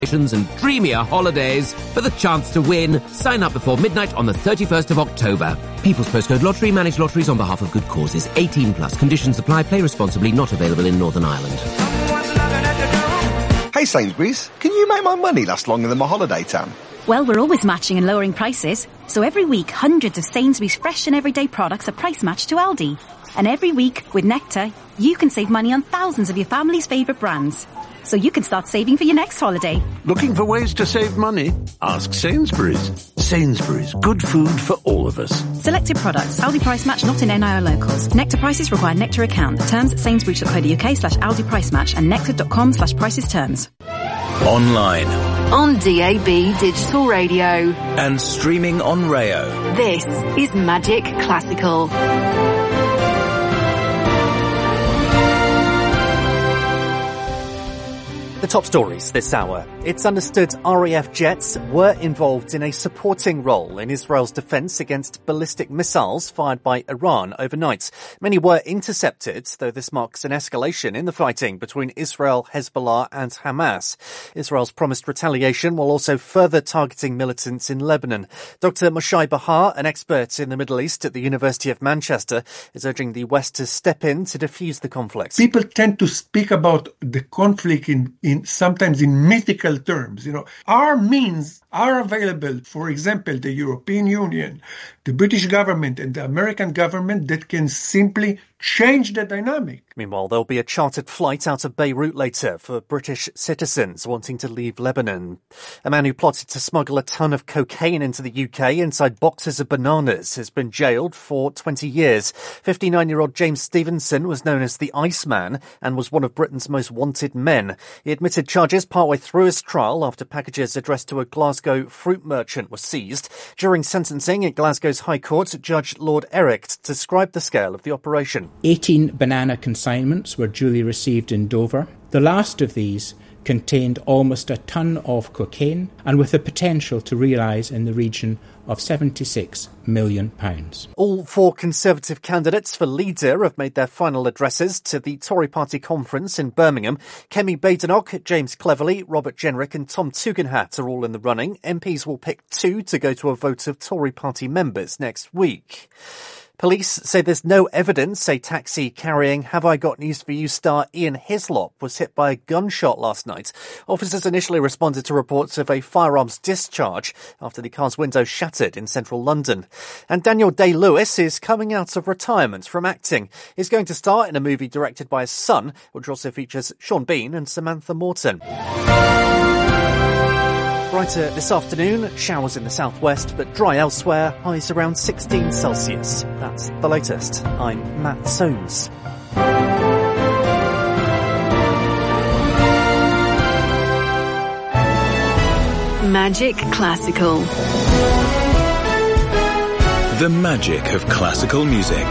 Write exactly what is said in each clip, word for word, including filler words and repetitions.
and dreamier holidays. For the chance to win, sign up before midnight on the thirty-first of October. People's Postcode Lottery, managed lotteries on behalf of good causes. eighteen plus. Conditions apply. Play responsibly. Not available in Northern Ireland. Hey Sainsbury's, can you make my money last longer than my holiday tan? Well, we're always matching and lowering prices. So every week, hundreds of Sainsbury's fresh and everyday products are price matched to Aldi. And every week, with Nectar, you can save money on thousands of your family's favourite brands. So you can start saving for your next holiday. Looking for ways to save money? Ask Sainsbury's. Sainsbury's, good food for all of us. Selected products. Aldi price match not in N I R locals. Nectar prices require Nectar account. Terms at sainsbury's.co.uk slash Aldi price match and nectar.com slash prices terms. Online. On D A B digital radio. And streaming on Rayo. This is Magic Classical. The top stories this hour. It's understood R A F jets were involved in a supporting role in Israel's defence against ballistic missiles fired by Iran overnight. Many were intercepted, though this marks an escalation in the fighting between Israel, Hezbollah and Hamas. Israel's promised retaliation while also further targeting militants in Lebanon. Doctor Moshe Bahar, an expert in the Middle East at the University of Manchester, is urging the West to step in to defuse the conflict. People tend to speak about the conflict in, in sometimes in mythical terms. You know, our means are available, for example, the European Union, the British government and the American government that can simply change the dynamic. Meanwhile, there'll be a chartered flight out of Beirut later for British citizens wanting to leave Lebanon. A man who plotted to smuggle a ton of cocaine into the U K inside boxes of bananas has been jailed for twenty years. fifty-nine-year-old James Stevenson was known as the Iceman and was one of Britain's most wanted men. He admitted charges partway through his trial after packages addressed to a Glasgow fruit merchant were seized. During sentencing at Glasgow's High Court, Judge Lord Erict described the scale of the operation. eighteen banana consignments were duly received in Dover. The last of these contained almost a tonne of cocaine and with the potential to realise in the region of seventy-six million pounds. All four Conservative candidates for leader have made their final addresses to the Tory party conference in Birmingham. Kemi Badenoch, James Cleverly, Robert Jenrick and Tom Tugendhat are all in the running. M Ps will pick two to go to a vote of Tory party members next week. Police say there's no evidence a taxi carrying Have I Got News For You star Ian Hislop was hit by a gunshot last night. Officers initially responded to reports of a firearms discharge after the car's window shattered in central London. And Daniel Day-Lewis is coming out of retirement from acting. He's going to star in a movie directed by his son, which also features Sean Bean and Samantha Morton. Brighter this afternoon, showers in the southwest, but dry elsewhere, highs around sixteen Celsius. That's the latest. I'm Matt Soames. Magic Classical. The magic of classical music.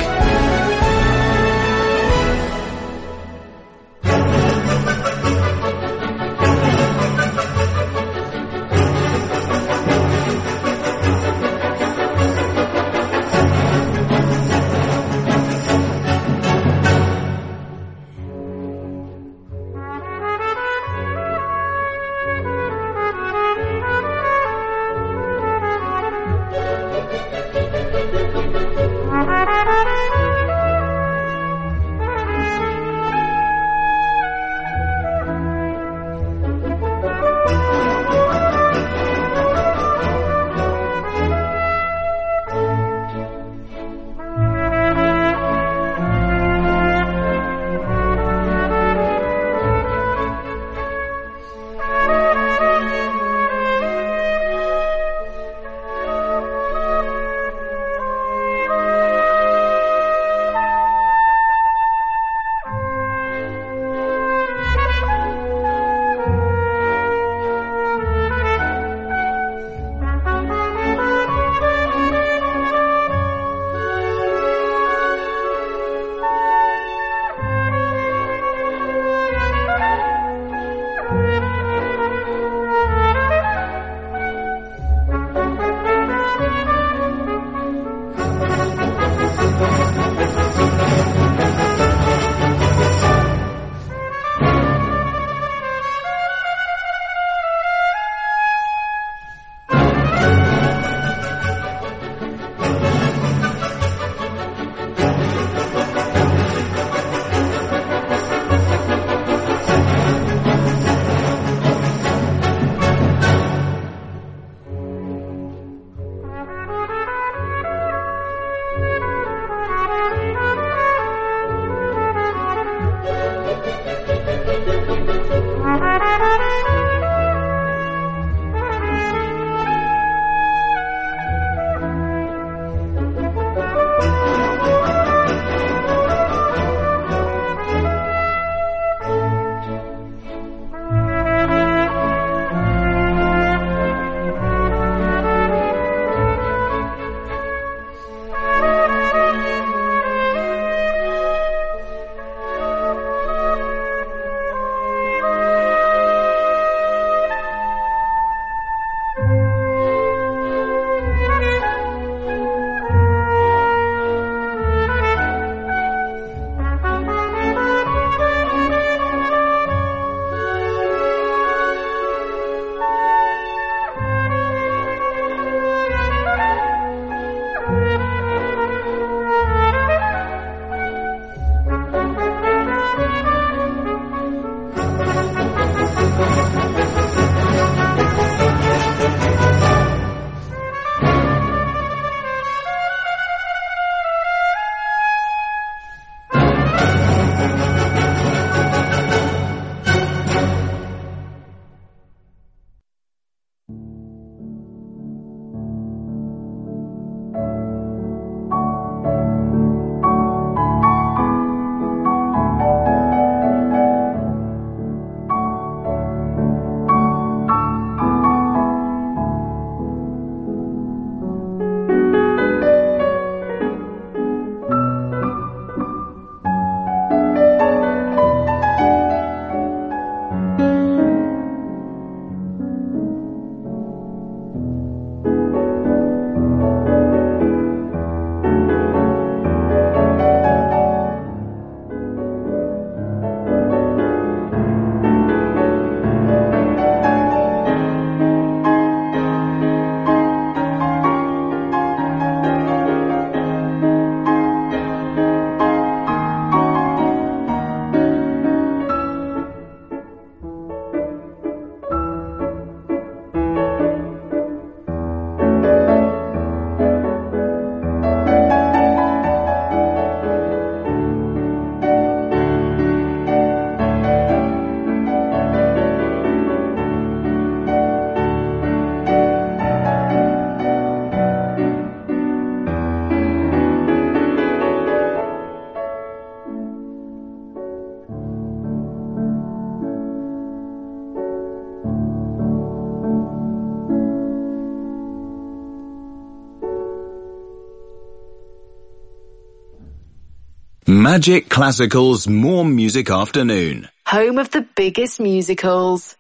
Magic Classical's More Music Afternoon. Home of the biggest musicals.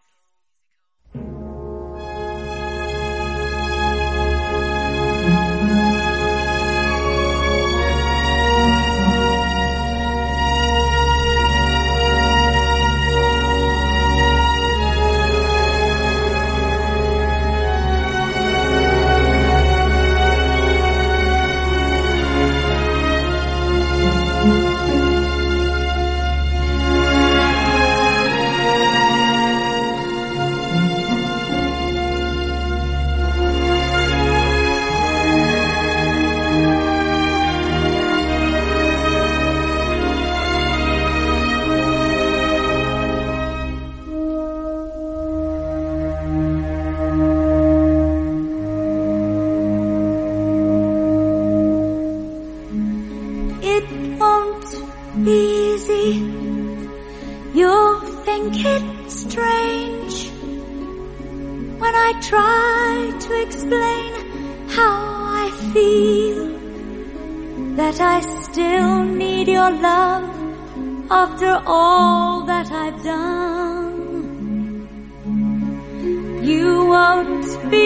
After all that I've done, you won't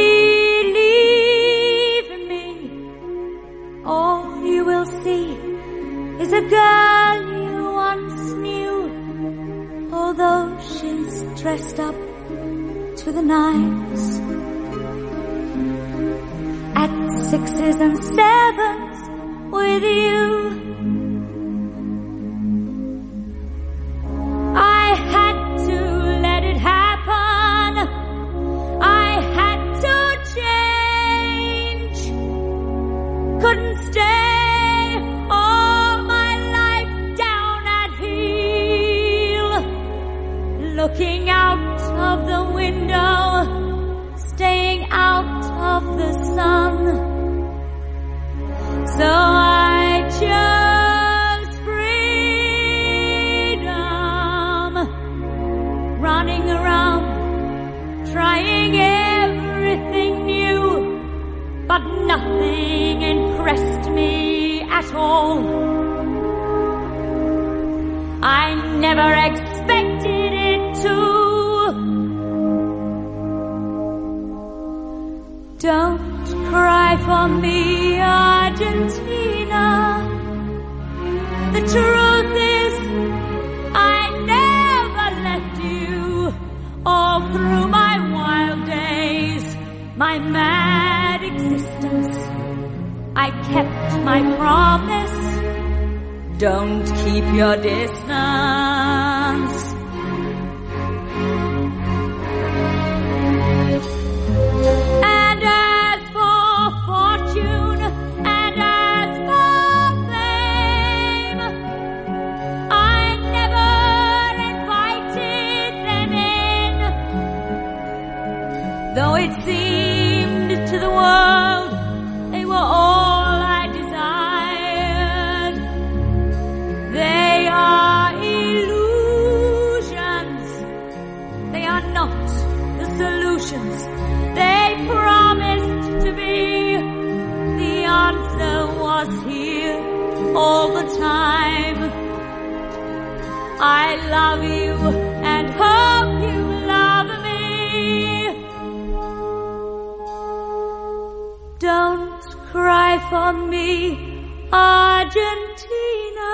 believe me. All you will see is a girl you once knew, although she's dressed up to the nines. At sixes and sevens with you, looking out of the window, staying out of the sun. So I chose freedom, running around, trying everything new, but nothing impressed me at all. I never expected it to. Don't cry for me, Argentina. The truth is, I never left you. All through my wild days, my mad existence, I kept my promise. Don't keep your distance. And as for fortune, and as for fame, I never invited them in. Though it seemed to the world they were all I desired. They are illusions. They are not the solutions they promised to be. The answer was here all the time. I love you and hope you love me. Don't cry for me, Argentina.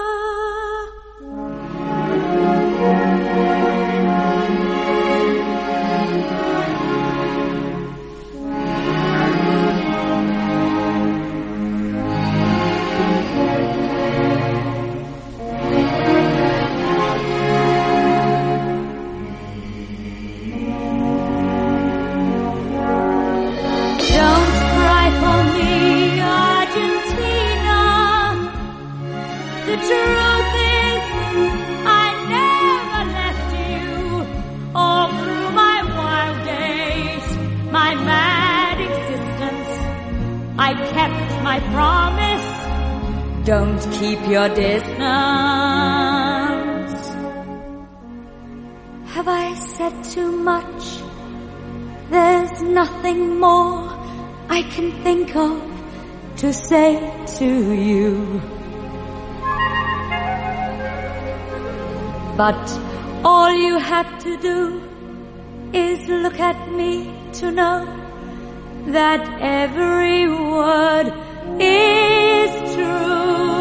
The truth is, I never left you. All through my wild days, my mad existence, I kept my promise. Don't keep your distance. Have I said too much? There's nothing more I can think of to say to you. But all you have to do is look at me to know that every word is true.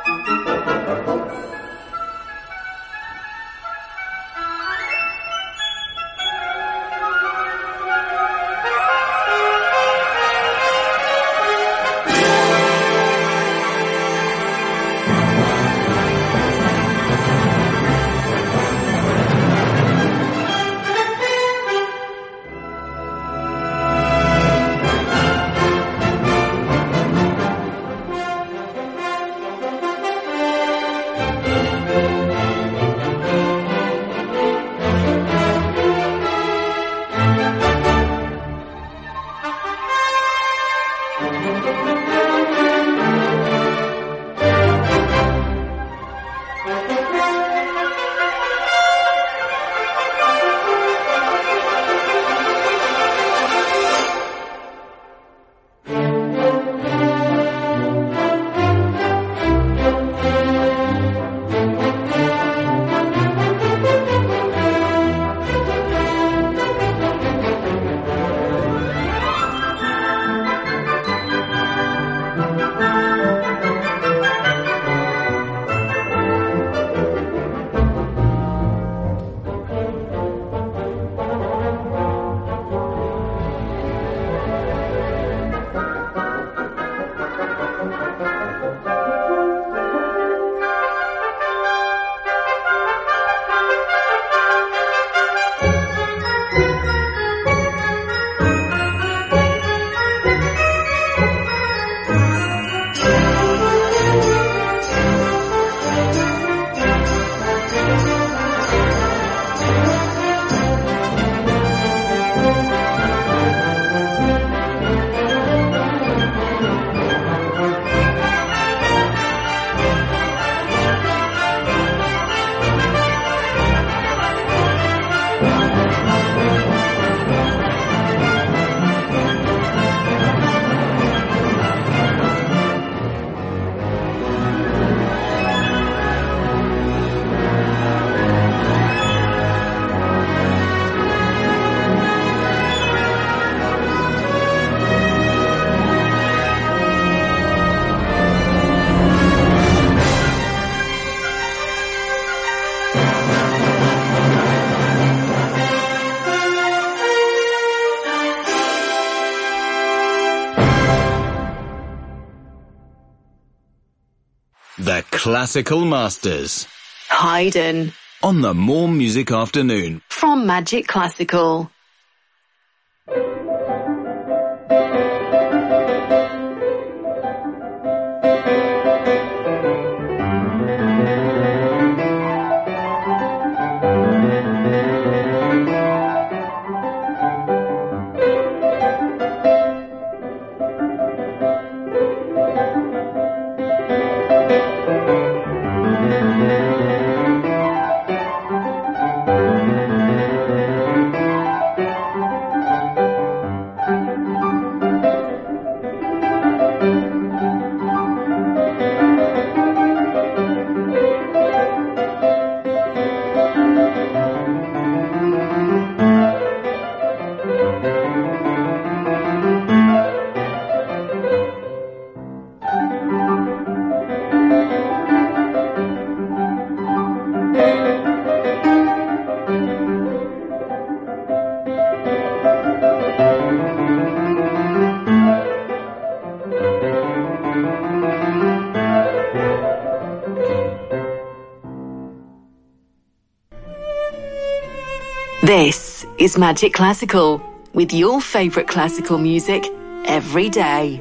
The Classical Masters. Haydn. On the More Music Afternoon. From Magic Classical. This is Magic Classical, with your favourite classical music every day.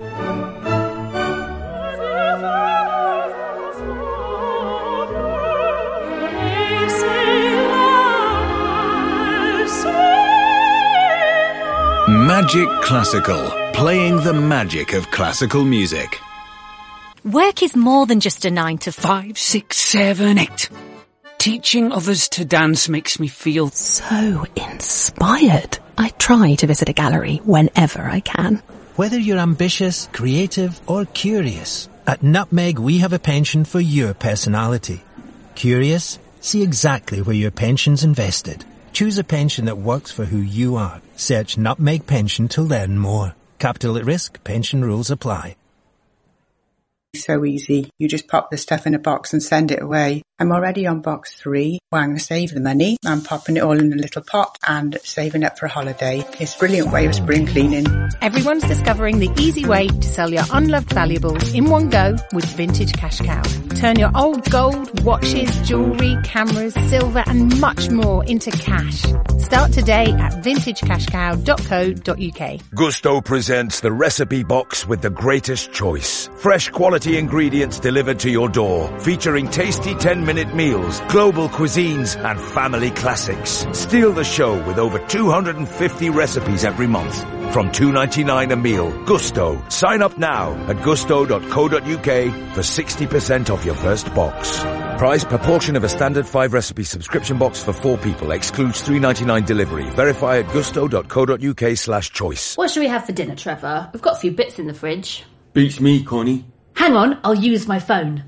Magic Classical, playing the magic of classical music. Work is more than just a nine to five, six, seven, eight. Teaching others to dance makes me feel so inspired. I try to visit a gallery whenever I can. Whether you're ambitious, creative, or curious, at Nutmeg we have a pension for your personality. Curious? See exactly where your pension's invested. Choose a pension that works for who you are. Search Nutmeg Pension to learn more. Capital at risk, pension rules apply. So easy. You just pop the stuff in a box and send it away. I'm already on box three. Well, I'm going to save the money. I'm popping it all in a little pot and saving up for a holiday. It's a brilliant way of spring cleaning. Everyone's discovering the easy way to sell your unloved valuables in one go with Vintage Cash Cow. Turn your old gold, watches, jewellery, cameras, silver and much more into cash. Start today at vintage cash cow dot co dot uk. Gusto presents the recipe box with the greatest choice. Fresh quality ingredients delivered to your door, featuring tasty ten-minute meals, global cuisines, and family classics. Steal the show with over two hundred fifty recipes every month. From two dollars ninety-nine a meal. Gusto. Sign up now at gusto dot co dot uk for sixty percent off your first box. Price per portion of a standard five recipe subscription box for four people. Excludes three dollars ninety-nine delivery. Verify at gusto dot co dot uk slash choice. What should we have for dinner, Trevor? We've got a few bits in the fridge. Beats me, Connie. Hang on, I'll use my phone.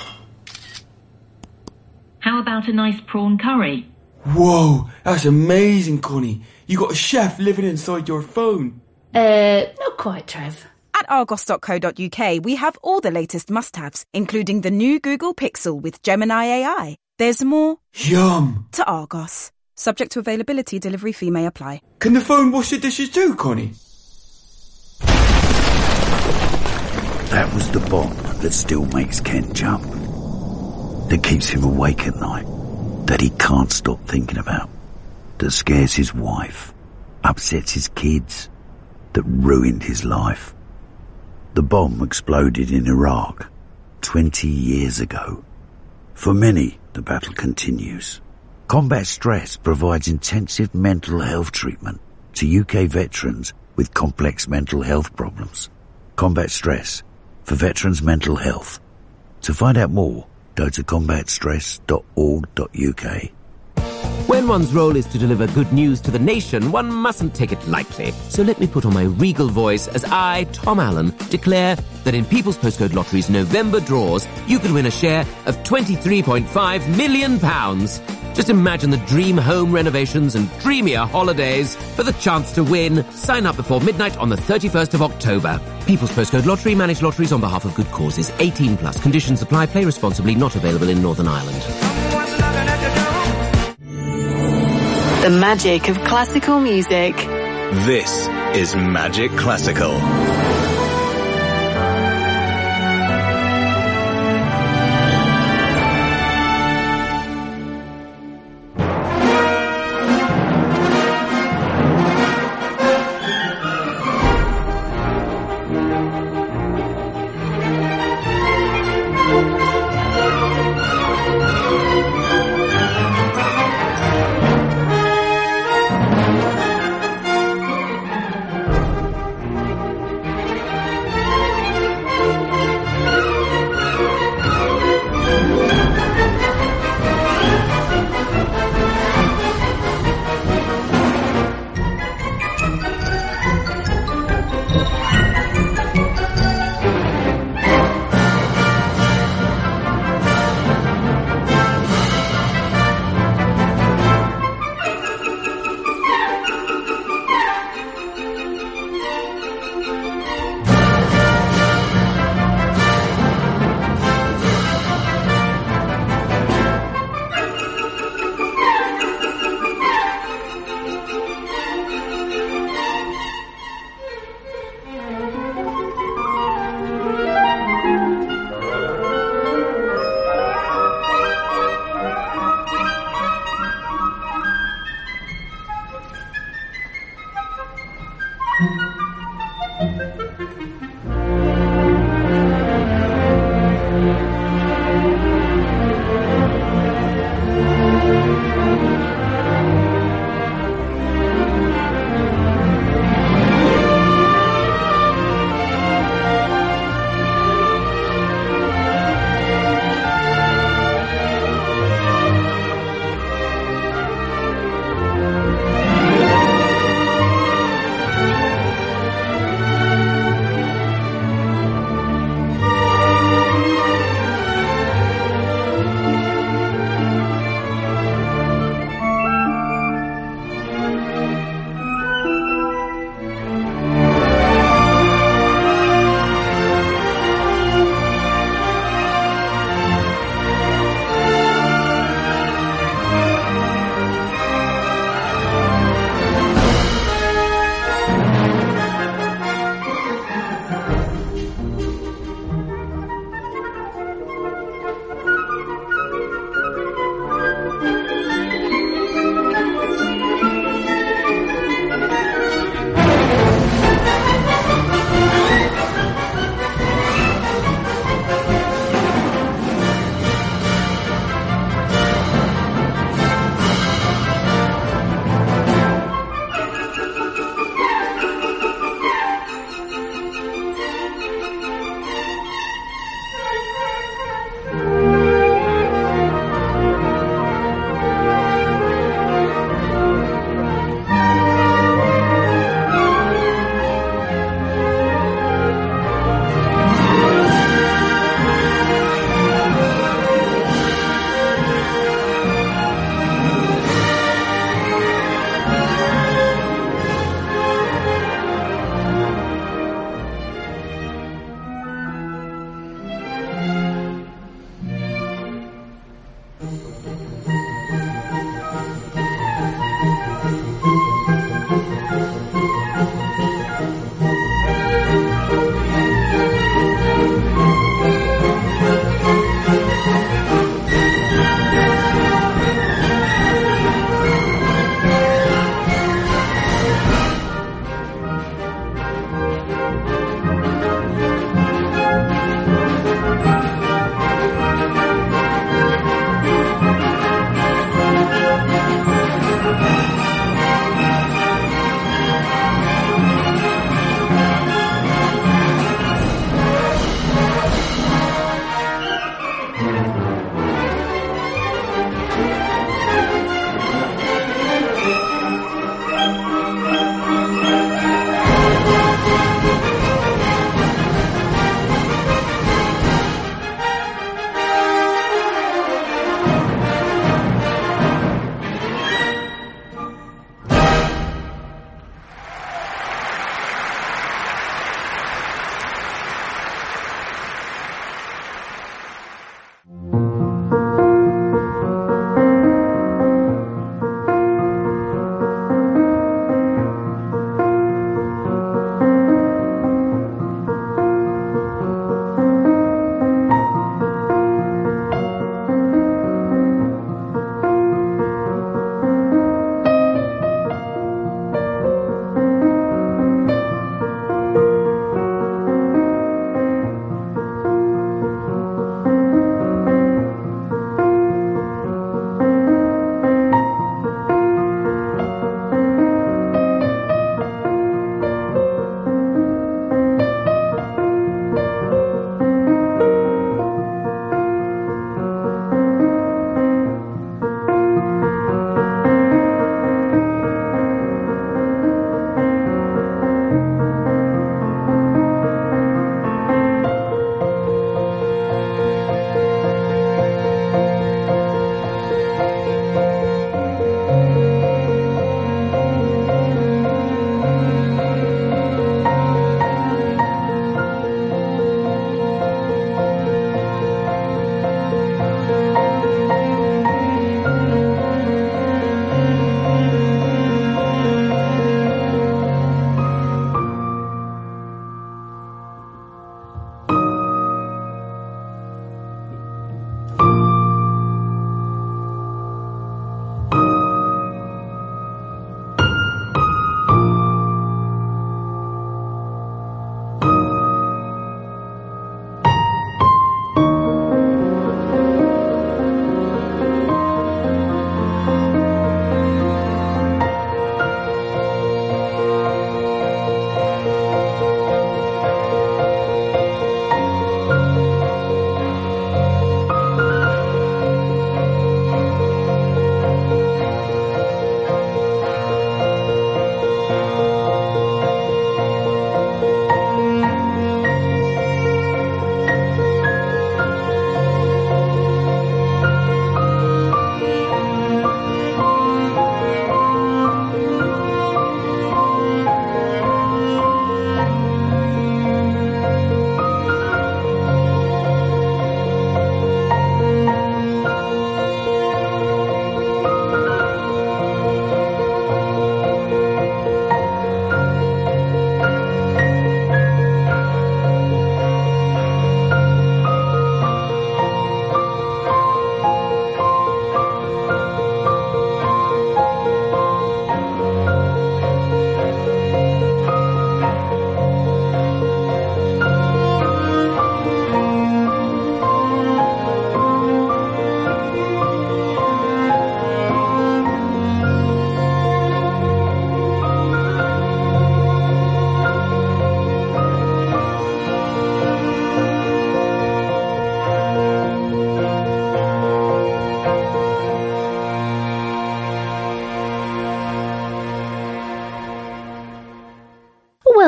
How about a nice prawn curry? Whoa, that's amazing, Connie. You got a chef living inside your phone. Uh, not quite, Trev. At argos dot co dot uk, we have all the latest must-haves, including the new Google Pixel with Gemini A I. There's more Yum to Argos. Subject to availability, delivery fee may apply. Can the phone wash the dishes too, Connie? That was the bomb that still makes Ken jump. That keeps him awake at night. That he can't stop thinking about. That scares his wife. Upsets his kids. That ruined his life. The bomb exploded in Iraq twenty years ago. For many, the battle continues. Combat Stress provides intensive mental health treatment to U K veterans with complex mental health problems. Combat Stress, for veterans' mental health. To find out more, go to combat stress dot org dot uk. When one's role is to deliver good news to the nation, one mustn't take it lightly. So let me put on my regal voice as I, Tom Allen, declare that in People's Postcode Lottery's November draws, you could win a share of twenty-three point five million pounds. Just imagine the dream home renovations and dreamier holidays. For the chance to win, sign up before midnight on the thirty-first of October. People's Postcode Lottery manage lotteries on behalf of good causes. eighteen plus. Conditions apply. Play responsibly. Not available in Northern Ireland. The magic of classical music. This is Magic Classical.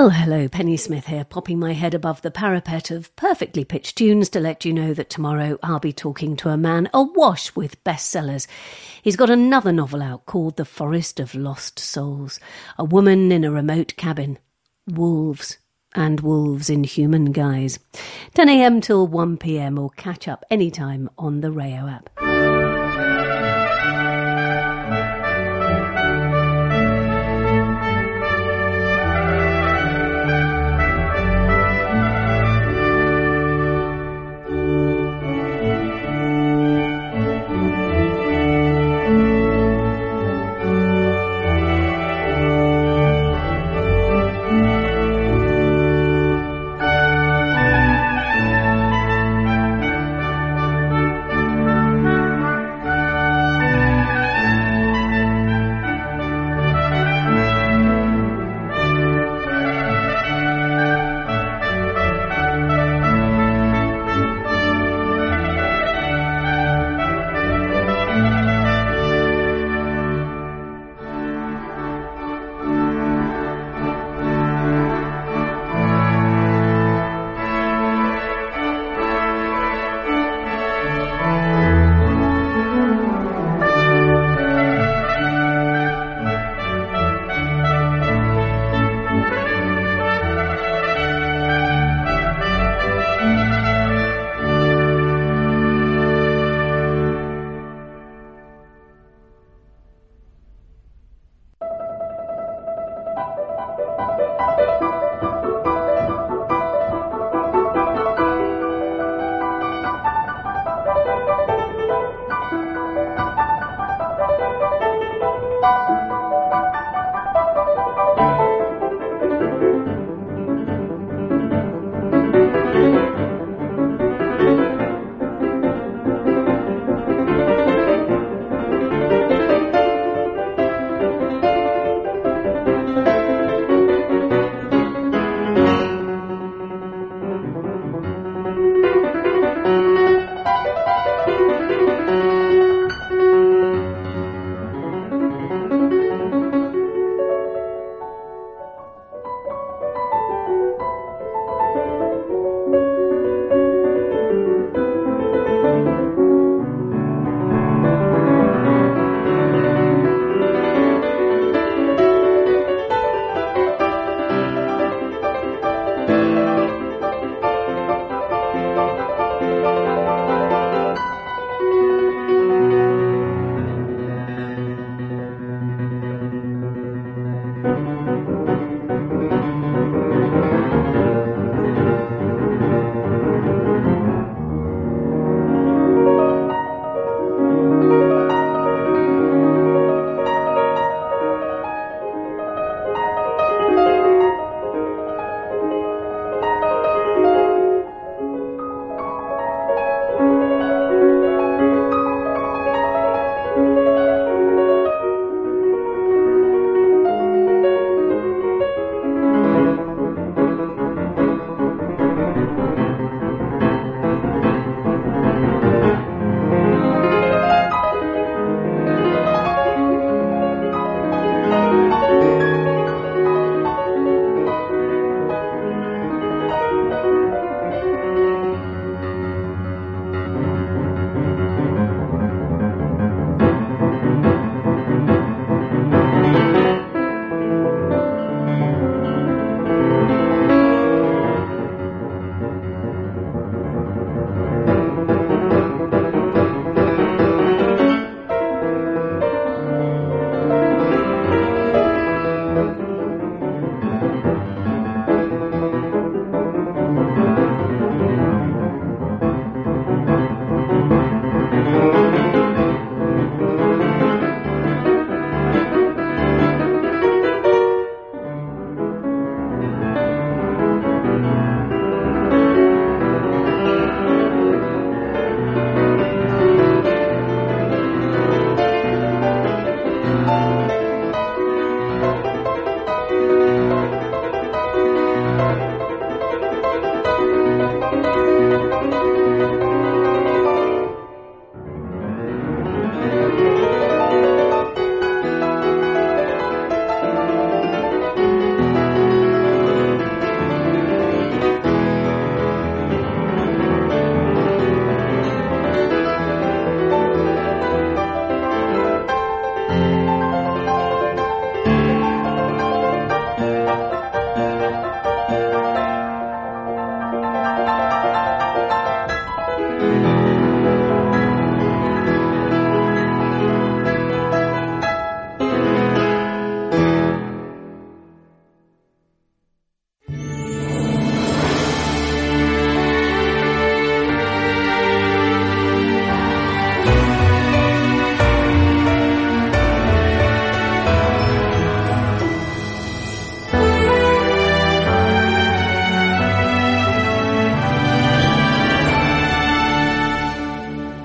Well, hello, Penny Smith here, popping my head above the parapet of perfectly pitched tunes to let you know that tomorrow I'll be talking to a man awash with bestsellers. He's got another novel out called The Forest of Lost Souls. A woman in a remote cabin. Wolves. And wolves in human guise. ten a.m. till one p.m. or catch up anytime on the Rayo app.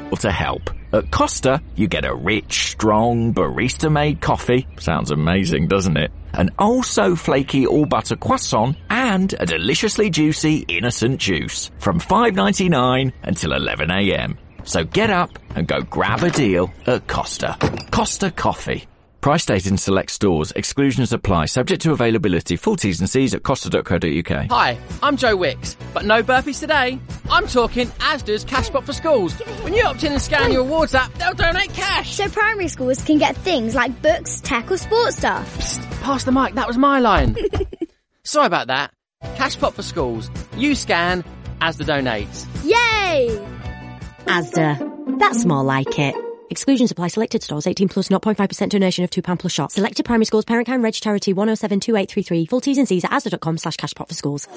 or to help. At Costa, you get a rich, strong, barista-made coffee. Sounds amazing, doesn't it? An oh-so-flaky all-butter croissant and a deliciously juicy innocent juice from five ninety-nine until eleven a.m. So get up and go grab a deal at Costa. Costa Coffee. Price stated in select stores. Exclusions apply. Subject to availability. Full T's and C's at costa dot co dot uk. Hi, I'm Joe Wicks, but no burpees today. I'm talking Asda's Cashpot for Schools. When you opt in and scan your awards app, they'll donate cash. So primary schools can get things like books, tech or sports stuff. Psst, pass the mic, that was my line. Sorry about that. Cashpot for Schools. You scan, Asda donates. Yay! Asda. That's more like it. Exclusions apply. Selected stores. eighteen plus. zero point five percent donation of two pounds plus shot. Selected primary schools. Parent Kind Reg Charity one oh seven two eight three three. Full T's and C's at asda dot com slash cashpot for schools.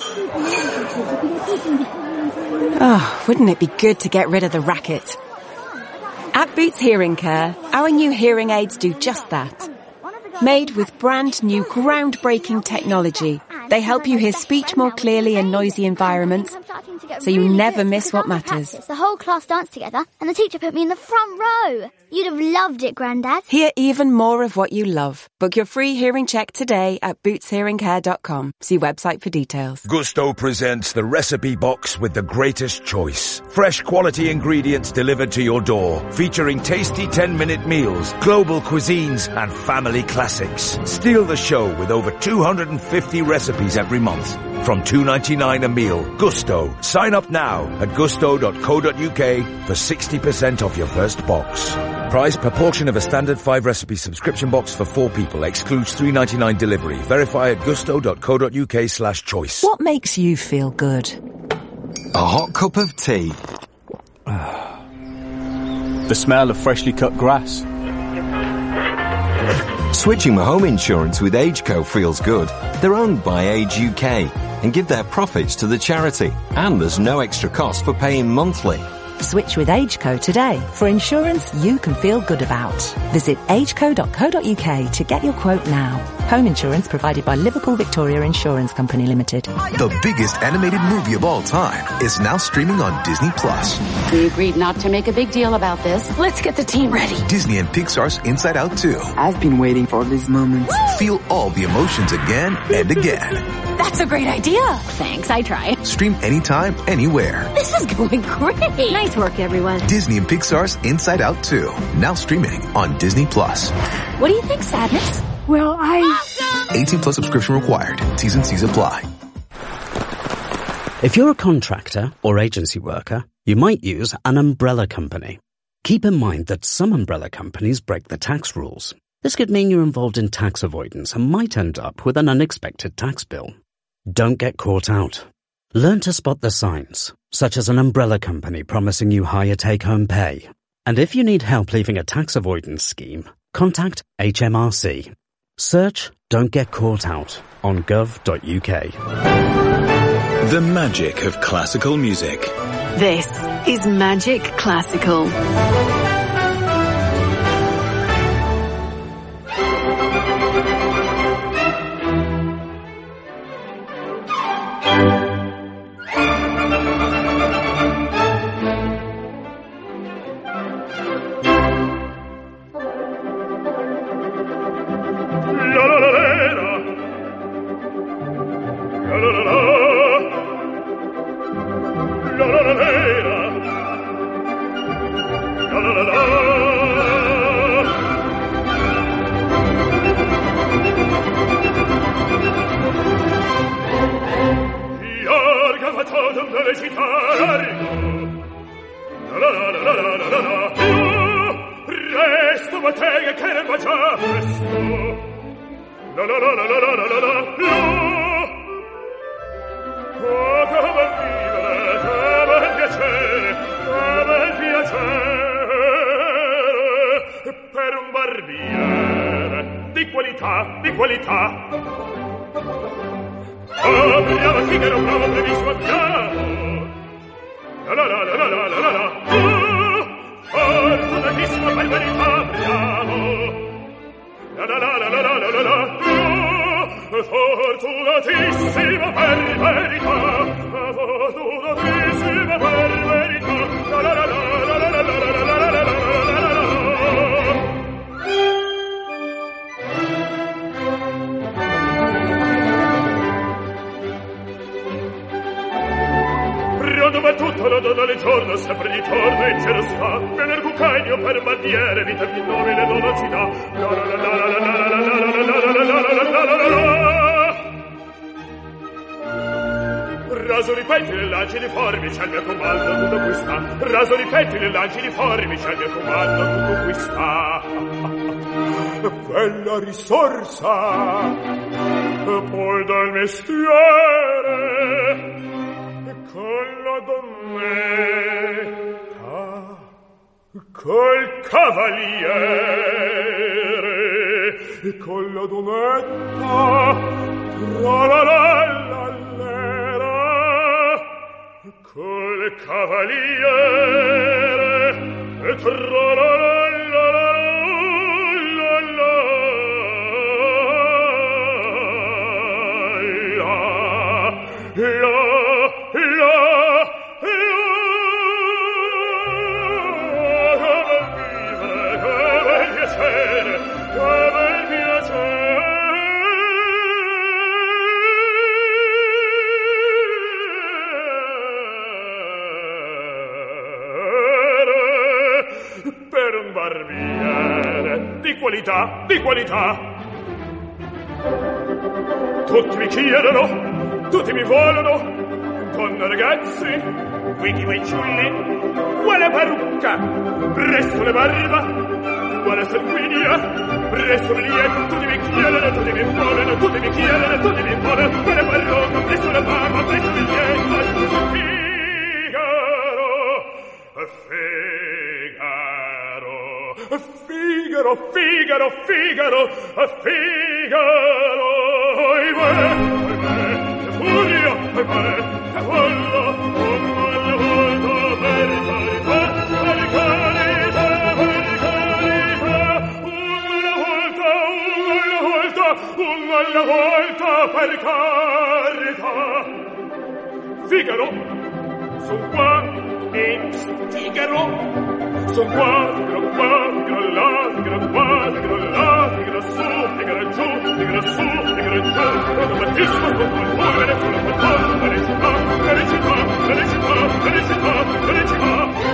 Oh, wouldn't it be good to get rid of the racket? At Boots Hearing Care, our new hearing aids do just that. Made with brand new groundbreaking technology, they help you hear speech more clearly in noisy environments, so you never miss what matters. The whole class danced together and the teacher put me in the front row. You'd have loved it, Grandad. Hear even more of what you love. Book your free hearing check today at boots hearing care dot com. See website for details. Gusto presents the recipe box with the greatest choice. Fresh quality ingredients delivered to your door, featuring tasty ten-minute meals, global cuisines, and family classics. Steal the show with over two hundred fifty recipes every month. From two ninety-nine a meal. Gusto. Sign up now at gusto dot co dot uk for sixty percent off your first box. Price per portion of a standard five recipe subscription box for four people. Excludes three ninety-nine delivery. Verify at gusto dot co dot uk slash choice. What makes you feel good? A hot cup of tea. The smell of freshly cut grass. Switching my home insurance with AgeCo feels good. They're owned by Age U K and give their profits to the charity. And there's no extra cost for paying monthly. Switch with AgeCo today for insurance you can feel good about. Visit ageco dot co dot uk to get your quote now. Home insurance provided by Liverpool Victoria Insurance Company Limited. The biggest animated movie of all time is now streaming on Disney Plus. We agreed not to make a big deal about this. Let's get the team ready. Disney and Pixar's Inside Out two. I've been waiting for this moment. Feel all the emotions again and again. That's a great idea. Thanks, I try. Stream anytime, anywhere. This is going great. Nice work, everyone. Disney and Pixar's Inside Out two. Now streaming on Disney Plus. What do you think, Sadness? Well, I... Awesome! eighteen plus subscription required. T's and C's apply. If you're a contractor or agency worker, you might use an umbrella company. Keep in mind that some umbrella companies break the tax rules. This could mean you're involved in tax avoidance and might end up with an unexpected tax bill. Don't get caught out. Learn to spot the signs, such as an umbrella company promising you higher take-home pay. And if you need help leaving a tax avoidance scheme, contact H M R C. Search Don't Get Caught Out on gov dot uk. The magic of classical music. This is Magic Classical. Fortunatissima per verità, la la la la la la la la la. leggero sta, vener cucagno per bandiere, vita più nobile non si dà. La la la la la la la la la la la la la la. Raso di pettine e lanci di forbici al mio comando tutto qui sta. Raso di pettine e lanci di forbici al mio comando tutto qui sta. Bella risorsa, poi dal mestiere, con la donnetta, col cavaliere, con la donnetta, tra la la la la, col cavaliere, tra la la la la. La, la, che bel piacere, che bel piacere, per un barbiere di qualità, di qualità. Tutti mi chiedono, tutti mi vogliono, donna ragazzi, quindi fanciulli, quale parrucca, presso le barba, quale sanguigna, presso le lieve, tutti mi chiedono, tutti mi vogliono, tutti mi chiedono, tutti mi vogliono, quale parrucca, presso le barba, presso le lieve, Figaro, Figaro, Figaro, Figaro, Figaro, Figaro, Furio, che vollo, un alla volta per carità, per carità, per carità, un alla volta, un alla volta, un alla volta per carità. Figaro, son qua e Figaro, son qua, Figaro qua, Figaro là, Figaro qua, Figaro là, Figaro su, Figaro giù, Figaro su, Figaro giù, automatismo, controllo, sulla controllo, felicità, felicità, felicità, felicità, felicità.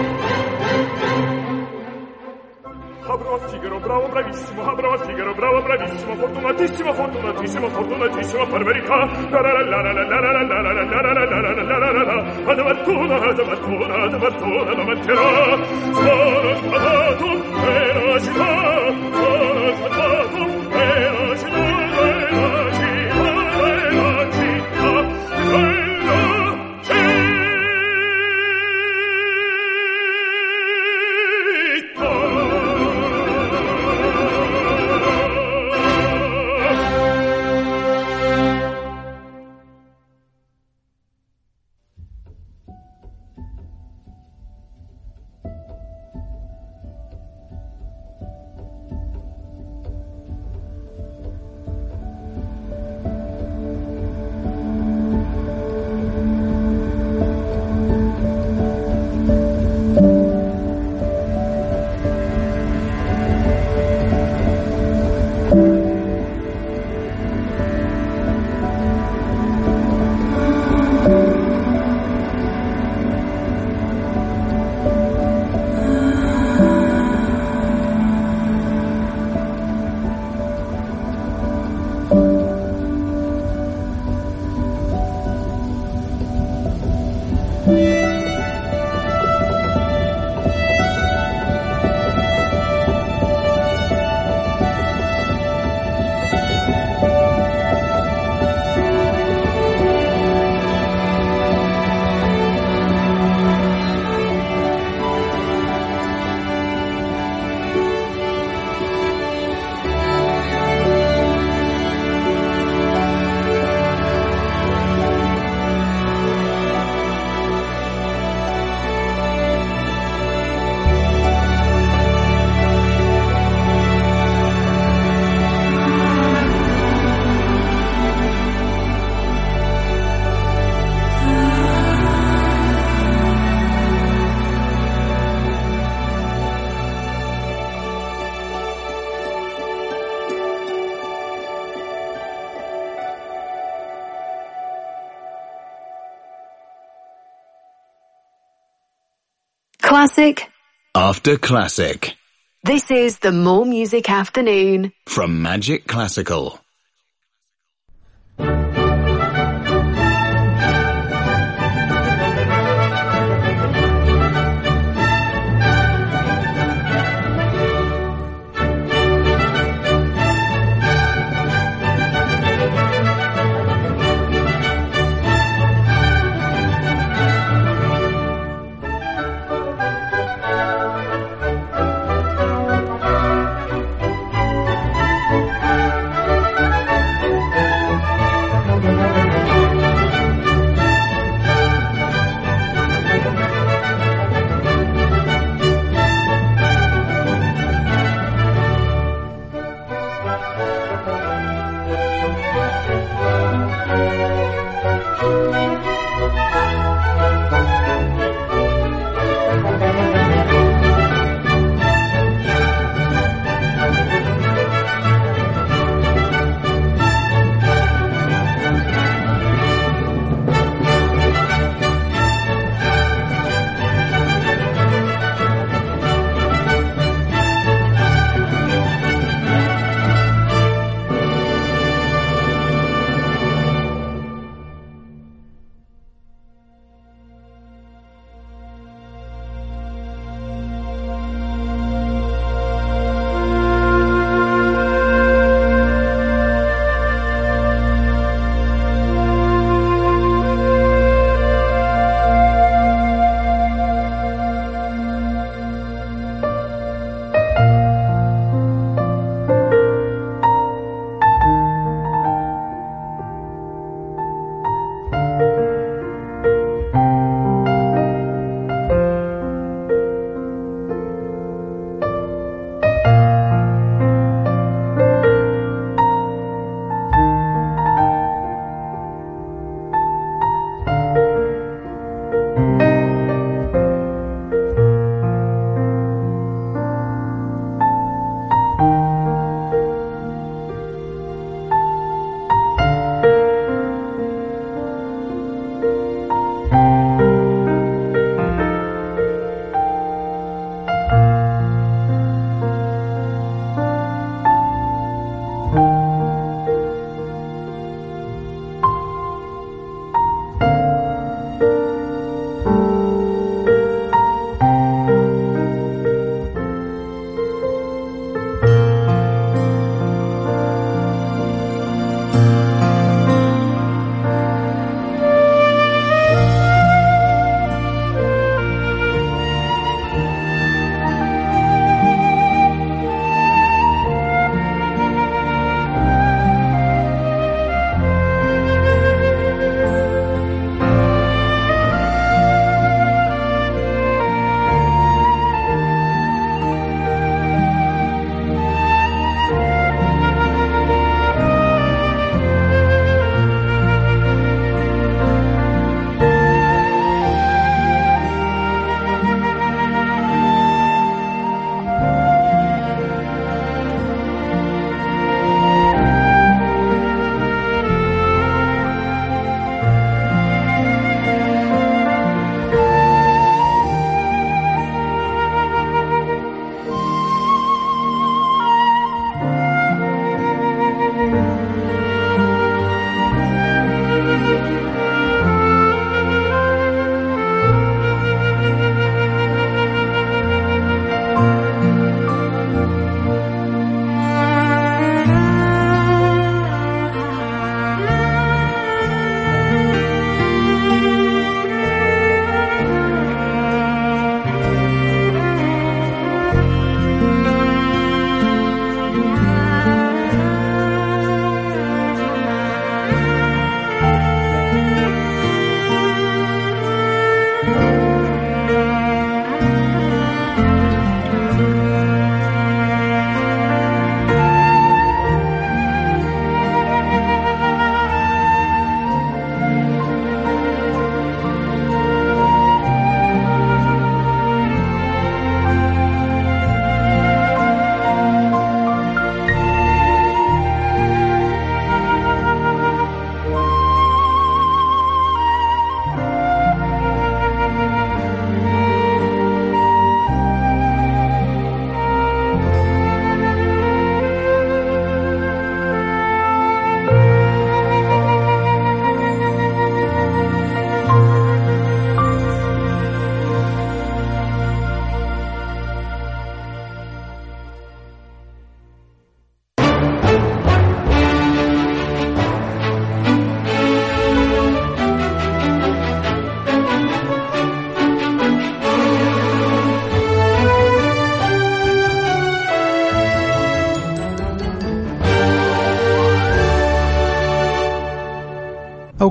Ah, bravo Figaro, bravo, bravissimo, ah, bravo Figaro, bravo, bravissimo, fortunatissimo, fortunatissimo, fortunatissimo, per verità. La la la la la la la la la la la la la la la la la la. Ad mattuna, ad mattuna, ad mattuna, ad mattina. Sono scattato per la città, sono scattato per la città, per la città, per la città, per la città. Classic. After Classic. This is the More Music Afternoon. From Magic Classical.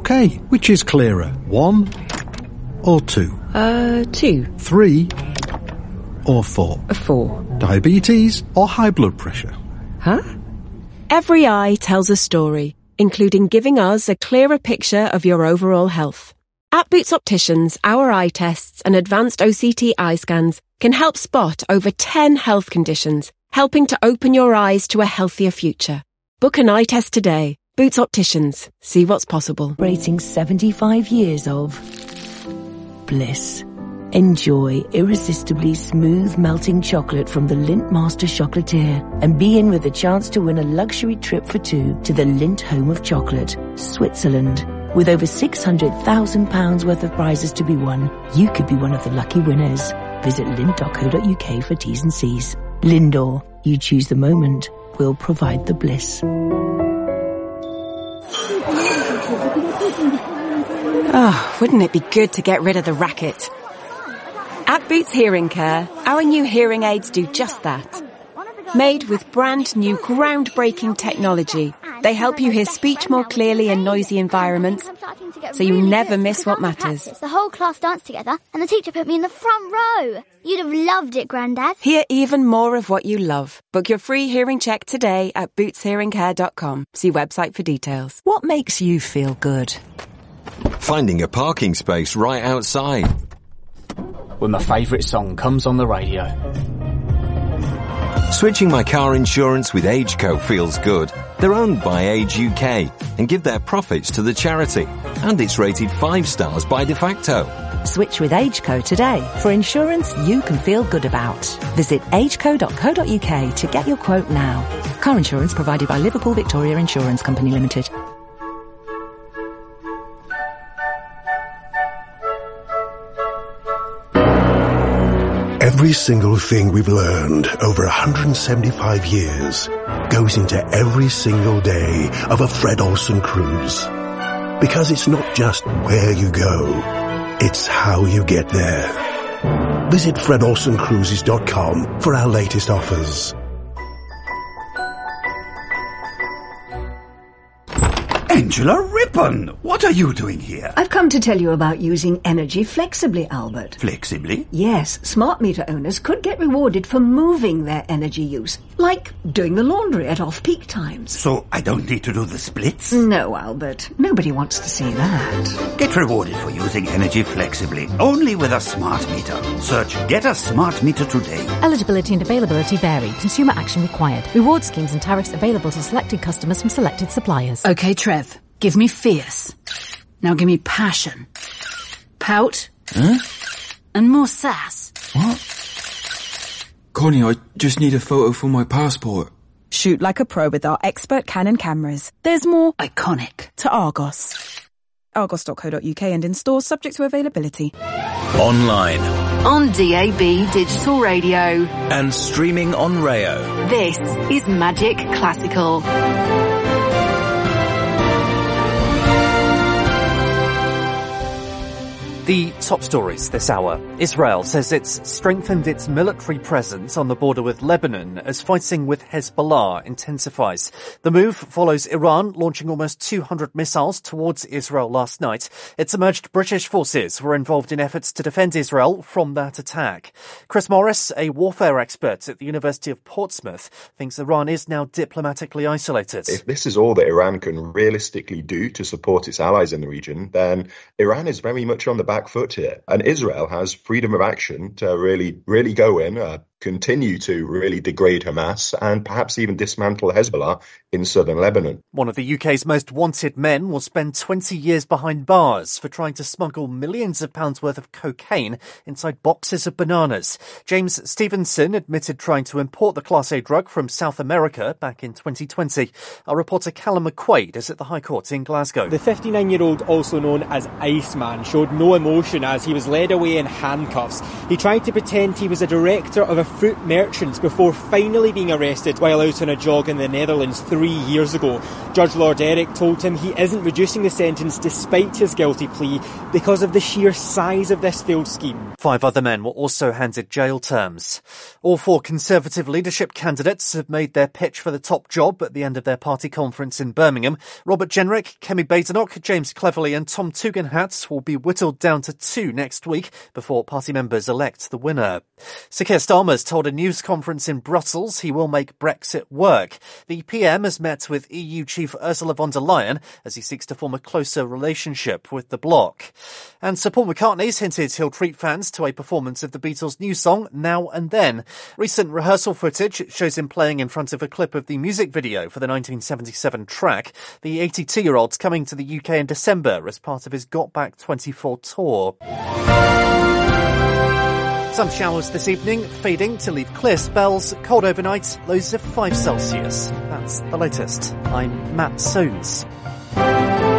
OK, which is clearer, one or two? Uh, two. Three or four? A four. Diabetes or high blood pressure? Huh? Every eye tells a story, including giving us a clearer picture of your overall health. At Boots Opticians, our eye tests and advanced O C T eye scans can help spot over ten health conditions, helping to open your eyes to a healthier future. Book an eye test today. Boots Opticians. See what's possible. Rating seventy-five years of bliss. Enjoy irresistibly smooth melting chocolate from the Lindt Master Chocolatier and be in with a chance to win a luxury trip for two to the Lindt Home of Chocolate, Switzerland. With over six hundred thousand pounds worth of prizes to be won, you could be one of the lucky winners. Visit lindt dot co dot uk for T's and C's. Lindor, you choose the moment, we'll provide the bliss. Oh, wouldn't it be good to get rid of the racket? At Boots Hearing Care, our new hearing aids do just that. Made with brand new groundbreaking technology, they help you hear speech more clearly in noisy environments, so you never miss what matters. The whole class danced together and the teacher put me in the front row. You'd have loved it, Grandad. Hear even more of what you love. Book your free hearing check today at boots hearing care dot com. See website for details. What makes you feel good? Finding a parking space right outside. When my favourite song comes on the radio. Switching my car insurance with AgeCo feels good. They're owned by Age U K and give their profits to the charity. And it's rated five stars by De Facto. Switch with AgeCo today for insurance you can feel good about. Visit ageco dot co dot uk to get your quote now. Car insurance provided by Liverpool Victoria Insurance Company Limited. Every single thing we've learned over one hundred seventy-five years goes into every single day of a Fred Olsen cruise. Because it's not just where you go, it's how you get there. Visit fred olsen cruises dot com for our latest offers. Angela Rippon, what are you doing here? I've come to tell you about using energy flexibly, Albert. Flexibly? Yes, smart meter owners could get rewarded for moving their energy use, like doing the laundry at off-peak times. So I don't need to do the splits? No, Albert. Nobody wants to see that. Get rewarded for using energy flexibly, only with a smart meter. Search Get a Smart Meter today. Eligibility and availability vary. Consumer action required. Reward schemes and tariffs available to selected customers from selected suppliers. Okay, Trev. Give me fierce. Now give me passion. Pout. Huh? And more sass. What? Connie, I just need a photo for my passport. Shoot like a pro with our expert Canon cameras. There's more iconic to Argos. argos dot co dot uk and in stores subject to availability. Online. On D A B Digital Radio. And streaming on Rayo. This is Magic Classical. The top stories this hour. Israel says it's strengthened its military presence on the border with Lebanon as fighting with Hezbollah intensifies. The move follows Iran launching almost two hundred missiles towards Israel last night. It's emerged British forces were involved in efforts to defend Israel from that attack. Chris Morris, a warfare expert at the University of Portsmouth, thinks Iran is now diplomatically isolated. If this is all that Iran can realistically do to support its allies in the region, then Iran is very much on the back foot here. And Israel has freedom of action to really, really go in, uh, continue to really degrade Hamas and perhaps even dismantle Hezbollah in southern Lebanon. One of the U K's most wanted men will spend twenty years behind bars for trying to smuggle millions of pounds worth of cocaine inside boxes of bananas. James Stevenson admitted trying to import the Class A drug from South America back in twenty twenty. Our reporter Callum McQuaid is at the High Court in Glasgow. The fifty-nine-year-old, also known as Iceman, showed no emotion as he was led away in handcuffs. He tried to pretend he was a director of a foot merchants before finally being arrested while out on a jog in the Netherlands three years ago. Judge Lord Eric told him he isn't reducing the sentence despite his guilty plea because of the sheer size of this failed scheme. Five other men were also handed jail terms. All four Conservative leadership candidates have made their pitch for the top job at the end of their party conference in Birmingham. Robert Jenrick, Kemi Badenoch, James Cleverly and Tom Tugendhat will be whittled down to two next week before party members elect the winner. Sir Keir Starmer's told a news conference in Brussels he will make Brexit work. The P M has met with E U Chief Ursula von der Leyen as he seeks to form a closer relationship with the bloc. And Sir Paul McCartney's hinted he'll treat fans to a performance of the Beatles' new song, Now and Then. Recent rehearsal footage shows him playing in front of a clip of the music video for the nineteen seventy-seven track. The eighty-two-year-old's coming to the U K in December as part of his Got Back twenty-four tour. Some showers this evening, fading to leave clear spells, cold overnight, lows of five Celsius. That's the latest. I'm Matt Soanes.